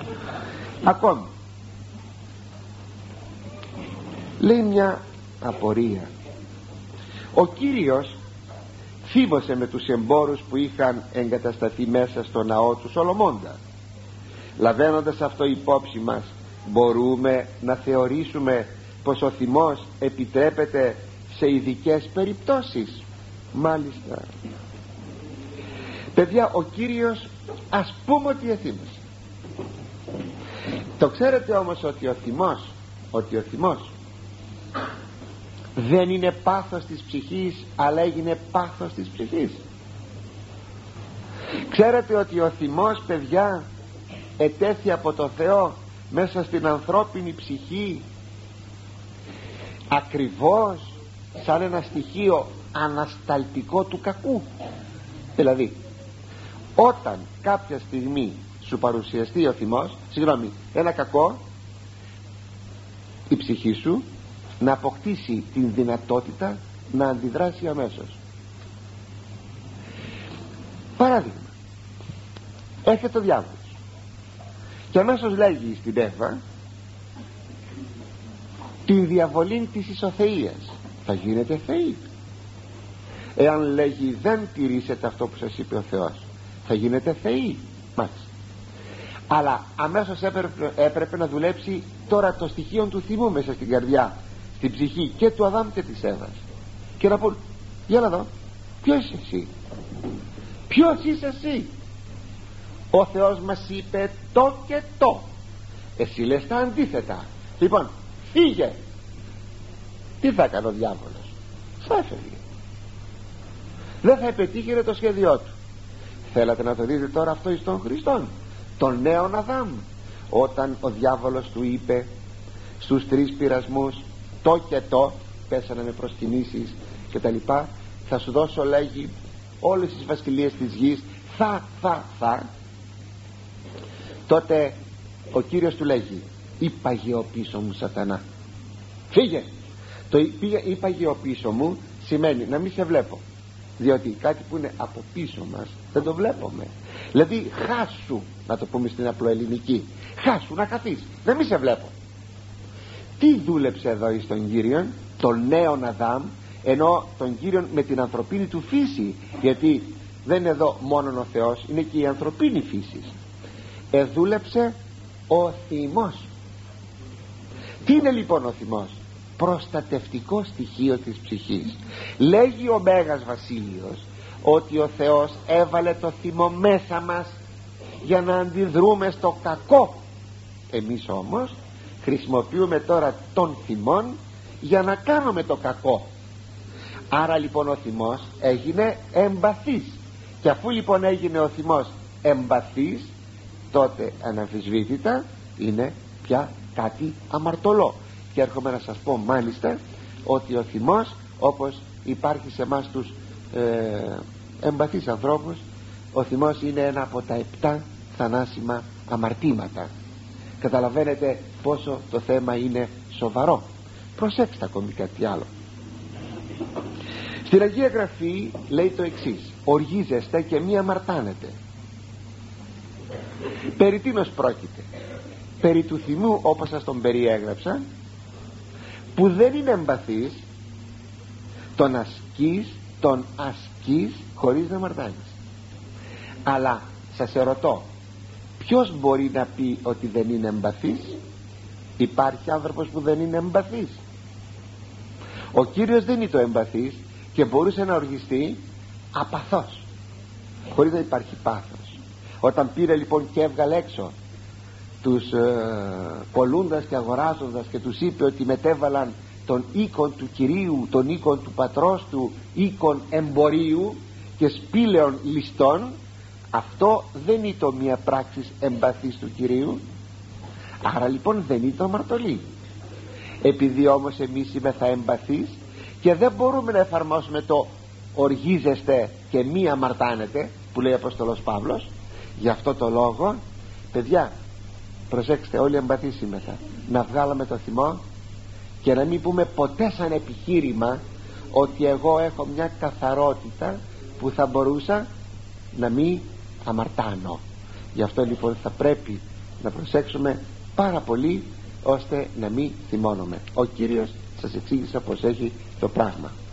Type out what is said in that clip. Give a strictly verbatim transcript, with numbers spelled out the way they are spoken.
Ακόμη λέει μια απορία. Ο Κύριος θύμωσε με τους εμπόρους που είχαν εγκατασταθεί μέσα στο ναό του Σολομώντα. Λαβαίνοντας αυτό υπόψη μας, μπορούμε να θεωρήσουμε πως ο θυμός επιτρέπεται σε ειδικές περιπτώσεις? Μάλιστα. Παιδιά, ο Κύριος ας πούμε ότι εθύμωσε. Το ξέρετε όμως ότι ο θυμός ότι ο θυμός δεν είναι πάθος της ψυχής, αλλά έγινε πάθος της ψυχής. Ξέρετε ότι ο θυμός, παιδιά, ετέθη από το Θεό μέσα στην ανθρώπινη ψυχή ακριβώς σαν ένα στοιχείο ανασταλτικό του κακού. Δηλαδή, όταν κάποια στιγμή σου παρουσιαστεί ο θυμός, συγγνώμη, ένα κακό, η ψυχή σου να αποκτήσει την δυνατότητα να αντιδράσει αμέσως. Παράδειγμα, έρχεται ο διάβολος και αμέσως λέγει στην Εύα την διαβολή της ισοθεΐας, θα γίνετε θεοί. Εάν λέγει δεν τηρήσετε αυτό που σας είπε ο Θεός, θα γίνετε θεοί. Μάλιστα. Αλλά αμέσως έπρεπε, έπρεπε να δουλέψει τώρα το στοιχείο του θυμού μέσα στην καρδιά, στην ψυχή και του Αδάμ και της Εύας, και να πούν, για να δω, ποιος είσαι εσύ, ποιος είσαι εσύ? Ο Θεός μας είπε το και το, εσύ λες τα αντίθετα. Λοιπόν, φύγε. Τι θα έκανε ο διάβολος? Θα έφευγε, δεν θα επιτύχαινε το σχέδιό του. Θέλατε να το δείτε τώρα αυτό εις τον Χριστόν, τον νέον Αδάμ, όταν ο διάβολος του είπε στους τρεις πειρασμούς το και το, πέσανε με προσκυνήσεις και τα λοιπά, θα σου δώσω, λέγει, όλες τις βασιλείες της γης, θα, θα, θα. Τότε ο Κύριος του λέγει, είπαγε ο πίσω μου Σατανά, φύγε. Το είπαγε ο πίσω μου σημαίνει να μην σε βλέπω, διότι κάτι που είναι από πίσω μας δεν το βλέπουμε. Δηλαδή χάσου, να το πούμε στην απλοελληνική, χάσου, να χαθείς, να μην σε βλέπω. Τι δούλεψε εδώ εις τον Κύριον, τον νέον Αδάμ, ενώ τον Κύριον με την ανθρωπίνη του φύση, γιατί δεν είναι εδώ μόνο ο Θεός, είναι και η ανθρωπίνη φύση. Εδούλεψε ο θυμός. Τι είναι λοιπόν ο θυμός? Προστατευτικό στοιχείο της ψυχής. Λέγει ο Μέγας Βασίλειος ότι ο Θεός έβαλε το θυμό μέσα μας για να αντιδρούμε στο κακό. Εμείς όμως χρησιμοποιούμε τώρα τον θυμόν για να κάνουμε το κακό. Άρα λοιπόν ο θυμός έγινε εμπαθής, και αφού λοιπόν έγινε ο θυμός εμπαθής, τότε αναμφισβήτητα είναι πια κάτι αμαρτωλό. Και έρχομαι να σας πω μάλιστα ότι ο θυμός, όπως υπάρχει σε εμάς τους ε, εμπαθείς ανθρώπους, ο θυμός είναι ένα από τα επτά θανάσιμα αμαρτήματα. Καταλαβαίνετε πόσο το θέμα είναι σοβαρό. Προσέξτε ακόμη κάτι άλλο. Στην Αγία Γραφή λέει το εξής: οργίζεστε και μη αμαρτάνετε. Περί τίνος πρόκειται? Περί του θυμού, όπως σας τον περιέγραψα, που δεν είναι εμπαθής, τον ασκείς, τον ασκείς χωρίς να αμαρτάνεις. Αλλά σας ερωτώ, ποιος μπορεί να πει ότι δεν είναι εμπαθής? Υπάρχει άνθρωπος που δεν είναι εμπαθής? Ο Κύριος δεν είναι το εμπαθής και μπορούσε να οργιστεί απαθώς, χωρίς να υπάρχει πάθος. Όταν πήρε λοιπόν και έβγαλε έξω τους ε, πολλούντας και αγοράζοντας και τους είπε ότι μετέβαλαν τον οίκον του Κυρίου, τον οίκον του πατρός του, οίκον εμπορίου και σπήλαιων ληστών, αυτό δεν είναι το μια πράξη εμπαθής του Κυρίου. Άρα λοιπόν δεν είναι το αμαρτωλή. Επειδή όμως εμείς είμεθα εμπαθείς και δεν μπορούμε να εφαρμόσουμε το οργίζεστε και μη αμαρτάνετε που λέει ο Απόστολος Παύλος, γι' αυτό το λόγο, παιδιά, προσέξτε, όλοι εμπαθείς είμεθα, να βγάλαμε το θυμό και να μην πούμε ποτέ σαν επιχείρημα ότι εγώ έχω μια καθαρότητα που θα μπορούσα να μην αμαρτάνω. Γι' αυτό λοιπόν θα πρέπει να προσέξουμε πάρα πολύ ώστε να μην θυμώνουμε. Ο Κύριος σας εξήγησε πως έχει το πράγμα.